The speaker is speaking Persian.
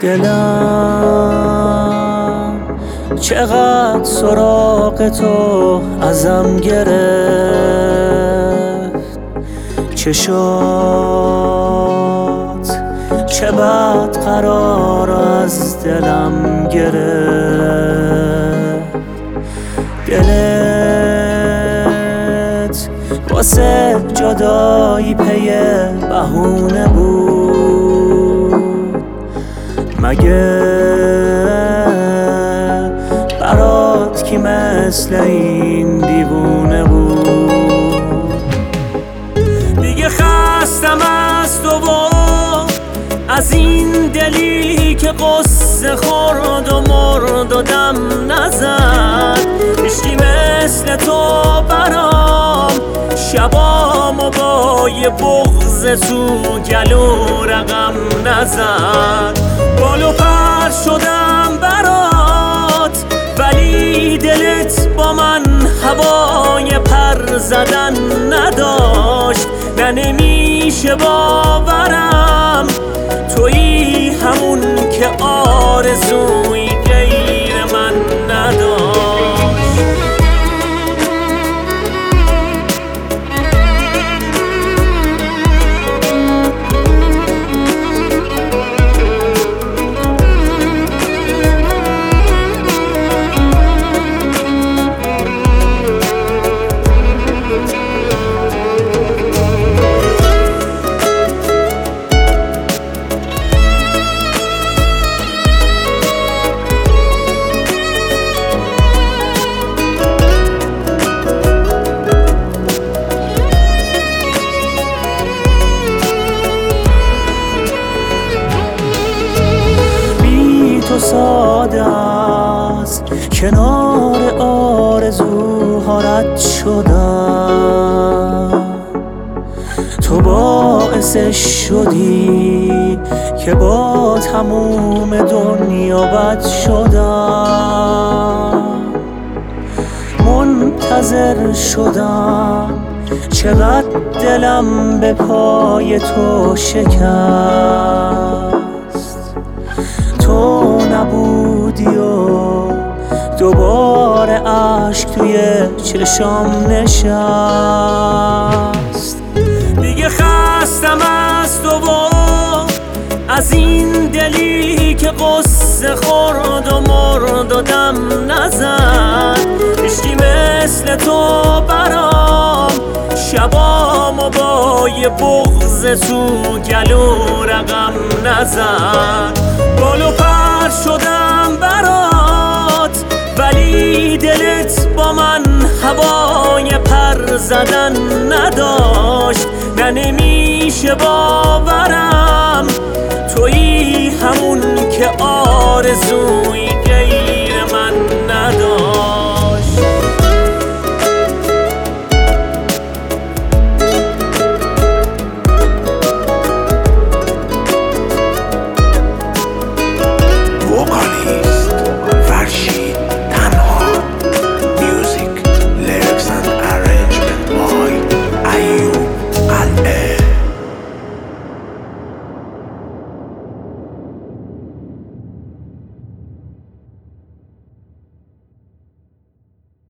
دلم چقدر سراغ تو ازم گرفت، چشات چه بد قرار از دلم گرفت. دلت واسه جدایی پی بهونه بود، مگه برات کی مثل این دیوونه بود؟ دیگه خستم از تو و از این دلی که قصه خورد و مرد و دم نزد. عشقی مثل تو برام شبامو با یه بغض تو گلو رقم نزد. بال و پر شدم برات ولی دلت با من هوای پر زدن نداشت. نه نمیشه باورم تویی همون که آرزوی غیر من نداشت. تو ساده است کنار آرزوها رد شدم، تو باعثش شدی که با تموم دنیا بد شدم. منتظر شدم چقدر دلم به پای تو شکست، تو نبودی و دوباره عشق توی چشام نشست. دیگه خستم از تو و از این دلی که قصه خورد و مرد و دم نزد. عشقی مثل تو برام شبامو با یه بغض تو گلو رقم نزد. بال و پر شدم برات ولی دلت با من هوای پر زدن نداشت. نه نمیشه باورم تویی همون که آرزو